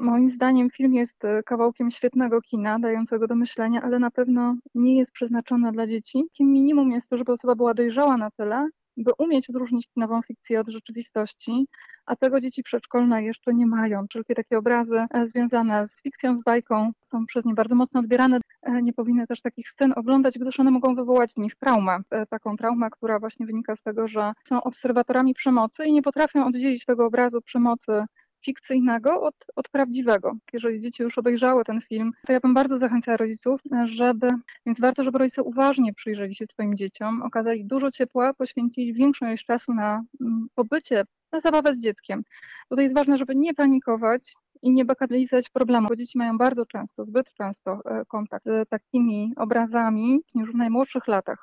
Moim zdaniem film jest kawałkiem świetnego kina, dającego do myślenia, ale na pewno nie jest przeznaczony dla dzieci. Takim minimum jest to, żeby osoba była dojrzała na tyle, by umieć odróżnić nową fikcję od rzeczywistości, a tego dzieci przedszkolne jeszcze nie mają. Wszelkie takie obrazy związane z fikcją, z bajką są przez nie bardzo mocno odbierane. Nie powinny też takich scen oglądać, gdyż one mogą wywołać w nich traumę. Taką traumę, która właśnie wynika z tego, że są obserwatorami przemocy i nie potrafią oddzielić tego obrazu przemocy fikcyjnego od prawdziwego. Jeżeli dzieci już obejrzały ten film, to ja bym bardzo zachęcała rodziców, więc warto, żeby rodzice uważnie przyjrzeli się swoim dzieciom, okazali dużo ciepła, poświęcili większą ilość czasu na pobycie, na zabawę z dzieckiem. Tutaj jest ważne, żeby nie panikować i nie bagatelizować problemu, bo dzieci mają bardzo często, zbyt często kontakt z takimi obrazami już w najmłodszych latach.